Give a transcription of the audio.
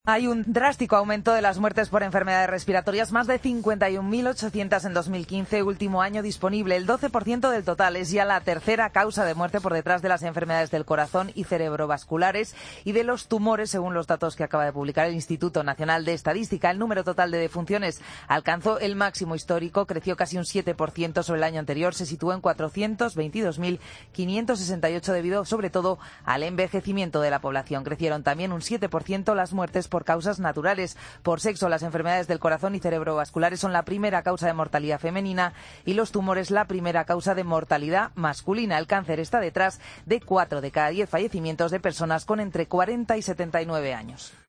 Hay un drástico aumento de las muertes por enfermedades respiratorias, más de 51.800 en 2015, último año disponible. El 12% del total es ya la tercera causa de muerte por detrás de las enfermedades del corazón y cerebrovasculares y de los tumores, según los datos que acaba de publicar el Instituto Nacional de Estadística. El número total de defunciones alcanzó el máximo histórico, creció casi un 7% sobre el año anterior, se situó en 422.568 debido sobre todo al envejecimiento de la población. Crecieron también un 7% las muertes por causas naturales. Por sexo, las enfermedades del corazón y cerebrovasculares son la primera causa de mortalidad femenina y los tumores la primera causa de mortalidad masculina. El cáncer está detrás de 4 de cada 10 fallecimientos de personas con entre 40 y 79 años.